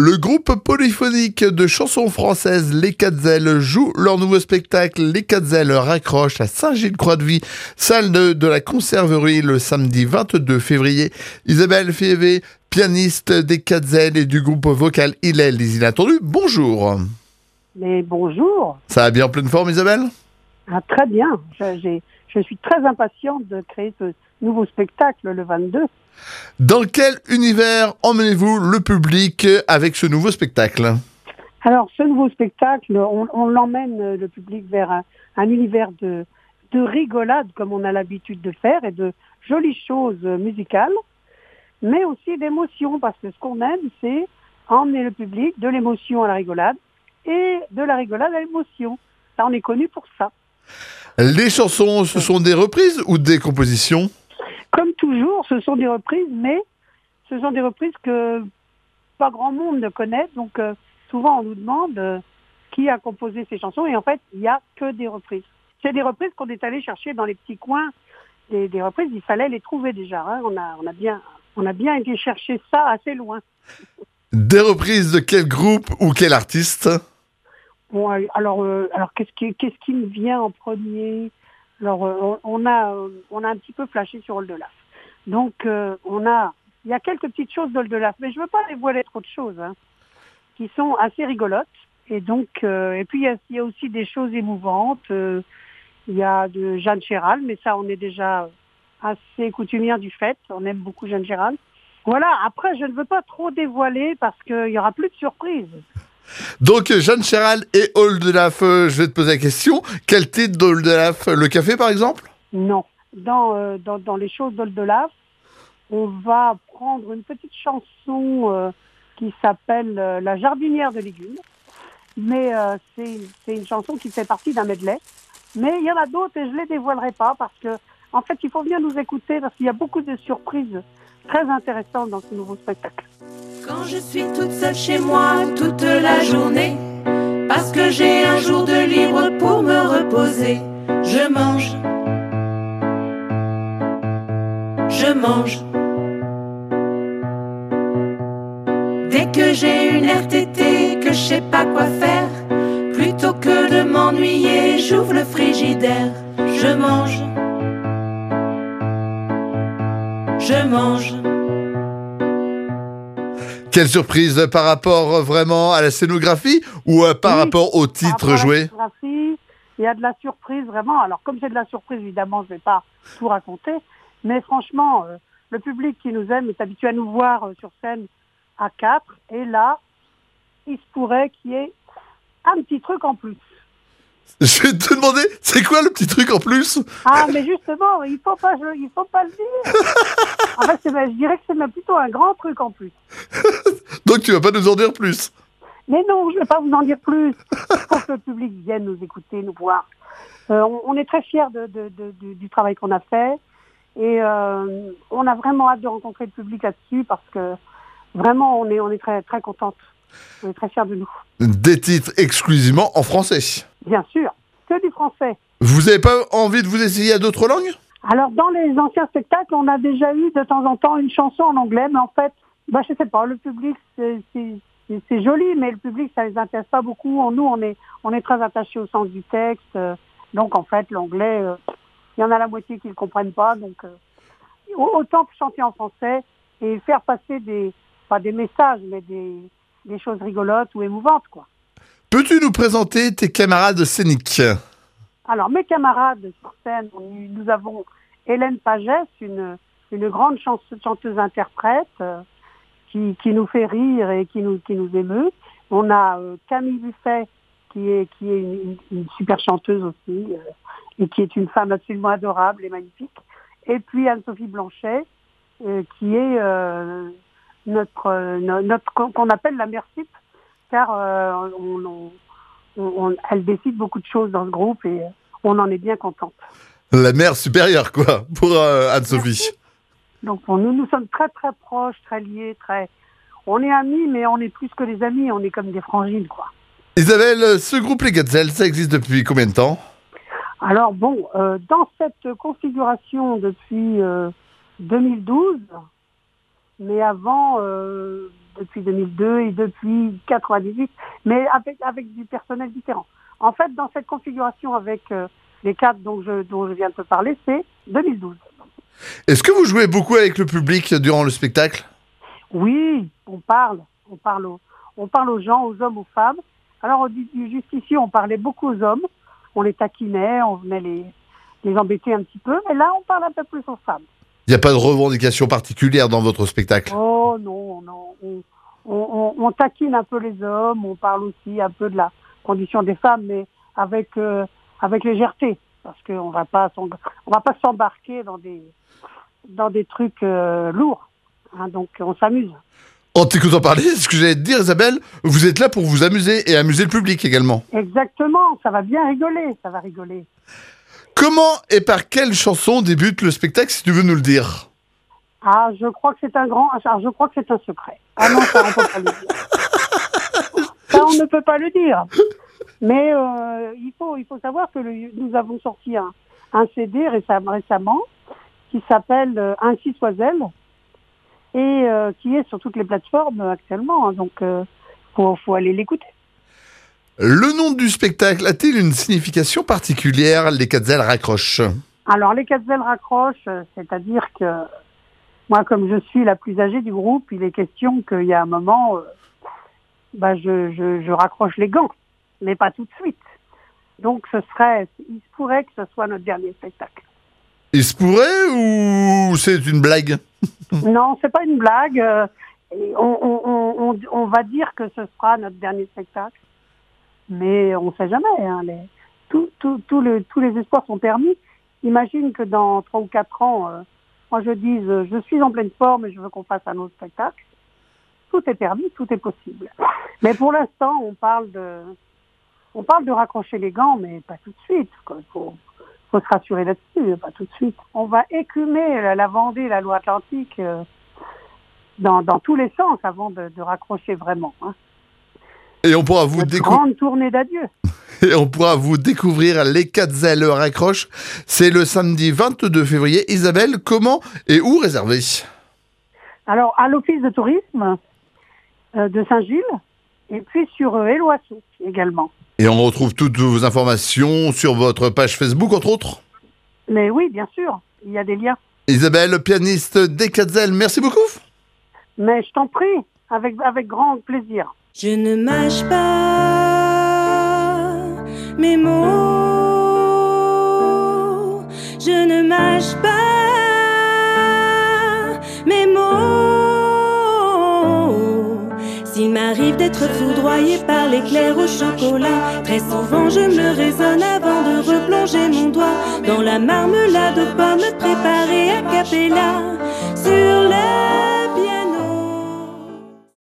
Le groupe polyphonique de chansons françaises Les Quatre-Ailes joue leur nouveau spectacle Les Quatre-Ailes raccrochent à Saint-Gilles-Croix-de-Vie, salle de la Conserverie le samedi 22 février. Isabelle Févé, pianiste des Quatre-Ailes et du groupe vocal Hillel Les Inattendus, bonjour. Mais bonjour. Ça va bien en pleine forme Isabelle ? Très bien. Je suis très impatiente de créer ce nouveau spectacle le 22. Dans quel univers emmenez-vous le public avec ce nouveau spectacle ? Alors, ce nouveau spectacle, on l'emmène le public vers un univers de rigolade, comme on a l'habitude de faire, et de jolies choses musicales, mais aussi d'émotion, parce que ce qu'on aime, c'est emmener le public de l'émotion à la rigolade, et de la rigolade à l'émotion. Ça, on est connu pour ça. Les chansons, ce sont des reprises ou des compositions ? Comme toujours, ce sont des reprises, mais ce sont des reprises que pas grand monde ne connaît. Donc, souvent, on nous demande qui a composé ces chansons. Et en fait, il n'y a que des reprises. C'est des reprises qu'on est allé chercher dans les petits coins. Des reprises, il fallait les trouver déjà. Hein. On a bien été chercher ça assez loin. Des reprises de quel groupe ou quel artiste ? Bon, alors qu'est-ce qui me vient en premier ? Alors, on a un petit peu flashé sur Oldelaf. Donc, il y a quelques petites choses d'Oldelaf, mais je veux pas dévoiler trop de choses, hein, qui sont assez rigolotes. Et donc, et puis il y a aussi des choses émouvantes. Il y a de Jeanne Chéral, mais ça, on est déjà assez coutumière du fait. On aime beaucoup Jeanne Chéral. Voilà. Après, je ne veux pas trop dévoiler parce qu'il y aura plus de surprises. Donc, Jeanne Chéral et Oldelaf, je vais te poser la question. Quel titre d'Oldelaf ? Le café, par exemple ? Non. Dans les choses d'Oldelaf, on va prendre une petite chanson qui s'appelle La jardinière de légumes. Mais c'est une chanson qui fait partie d'un medley. Mais il y en a d'autres et je ne les dévoilerai pas parce que, en fait, il faut bien nous écouter parce qu'il y a beaucoup de surprises très intéressantes dans ce nouveau spectacle. Quand je suis toute seule chez moi toute la journée, parce que j'ai un jour de libre pour me reposer, je mange. Dès que j'ai une RTT, que je sais pas quoi faire, plutôt que de m'ennuyer, j'ouvre le frigidaire, je mange. Quelle surprise par rapport vraiment à la scénographie ou par rapport au titre joué ? Il y a de la surprise vraiment. Alors comme c'est de la surprise, évidemment, je ne vais pas tout raconter. Mais franchement, le public qui nous aime est habitué à nous voir sur scène à 4. Et là, il se pourrait qu'il y ait un petit truc en plus. Je vais te demander, c'est quoi le petit truc en plus ? Ah, mais justement, il faut pas le dire. En fait, je dirais que c'est même plutôt un grand truc en plus. Donc tu vas pas nous en dire plus ? Mais non, je ne vais pas vous en dire plus. Il faut que le public vienne nous écouter, nous voir. On est très fiers du travail qu'on a fait. Et on a vraiment hâte de rencontrer le public là-dessus parce que vraiment, on est très, très contente. On est très fiers de nous. Des titres exclusivement en français ? Bien sûr, que du français. Vous n'avez pas envie de vous essayer à d'autres langues ? Alors, dans les anciens spectacles, on a déjà eu de temps en temps une chanson en anglais, mais en fait, je sais pas, le public, c'est joli, mais le public, ça les intéresse pas beaucoup. Nous, on est très attachés au sens du texte. Donc, en fait, l'anglais, il y en a la moitié qui ne le comprennent pas. Donc, autant chanter en français et faire passer pas des messages, mais des choses rigolotes ou émouvantes, quoi. Peux-tu nous présenter tes camarades scéniques ? Alors, mes camarades sur scène, nous avons Hélène Pagès, une grande chanteuse-interprète qui nous fait rire et qui nous émeut. On a Camille Buffet, qui est une super chanteuse aussi, et qui est une femme absolument adorable et magnifique. Et puis Anne-Sophie Blanchet, qui est notre qu'on appelle la mère Cip, car elle décide beaucoup de choses dans ce groupe et on en est bien contente. La mère supérieure, quoi, pour Anne-Sophie. Merci. Donc nous sommes très très proches, très liés, on est amis, mais on est plus que des amis, on est comme des frangines, quoi. Isabelle, ce groupe Les Quatre-Ailes, ça existe depuis combien de temps ? Alors bon, dans cette configuration depuis 2012, mais avant, depuis 2002 et depuis 98, mais avec du personnel différent. En fait, dans cette configuration avec les 4 dont je viens de te parler, c'est 2012. Est-ce que vous jouez beaucoup avec le public durant le spectacle? Oui, on parle aux gens, aux hommes, aux femmes. Alors, juste ici, on parlait beaucoup aux hommes, on les taquinait, on venait les embêter un petit peu, mais là, on parle un peu plus aux femmes. Il n'y a pas de revendication particulière dans votre spectacle? Oh non, on taquine un peu les hommes, on parle aussi un peu de la condition des femmes, mais avec légèreté, parce qu'on va pas s'embarquer dans des trucs lourds, hein, donc on s'amuse. En t'écoutant parler, ce que j'allais te dire, Isabelle, vous êtes là pour vous amuser et amuser le public également. Exactement, ça va bien rigoler, ça va rigoler. Comment et par quelle chanson débute le spectacle, si tu veux nous le dire? Ah, je crois que c'est un secret. Ah non, ça, on peut pas le dire. Ça, on ne peut pas le dire. Mais il faut savoir que nous avons sorti un CD récemment qui s'appelle Ainsi soit-elle et qui est sur toutes les plateformes actuellement. Donc, faut aller l'écouter. Le nom du spectacle a-t-il une signification particulière? Les 4 ailes raccrochent. Alors, les 4 ailes raccrochent, c'est-à-dire que moi, comme je suis la plus âgée du groupe, il est question qu'il y a un moment, je raccroche les gants, mais pas tout de suite. Donc, il se pourrait que ce soit notre dernier spectacle. Il se pourrait ou c'est une blague? Non, c'est pas une blague. On va dire que ce sera notre dernier spectacle. Mais on ne sait jamais. Hein, tous les espoirs sont permis. Imagine que dans 3 ou 4 ans, moi je dise je suis en pleine forme et je veux qu'on fasse un autre spectacle. Tout est permis, tout est possible. Mais pour l'instant, on parle de raccrocher les gants, mais pas tout de suite. Il faut se rassurer là-dessus, pas tout de suite. On va écumer la Vendée, la Loire-Atlantique dans tous les sens avant de raccrocher vraiment. Hein. Et on pourra vous grande tournée d'adieu. Et on pourra vous découvrir les 4 ailes raccrochent. C'est le samedi 22 février. Isabelle, comment et où réserver? Alors, à l'office de tourisme de Saint-Gilles et puis sur Éloisson également. Et on retrouve toutes vos informations sur votre page Facebook, entre autres? Mais oui, bien sûr, il y a des liens. Isabelle, pianiste des 4 ailes, merci beaucoup. Mais je t'en prie, avec grand plaisir. Je ne mâche pas mes mots, je ne mâche pas mes mots. S'il m'arrive d'être foudroyé par l'éclair au chocolat, très souvent je me raisonne avant de replonger mon doigt dans la marmelade aux pommes préparée à capella. Ce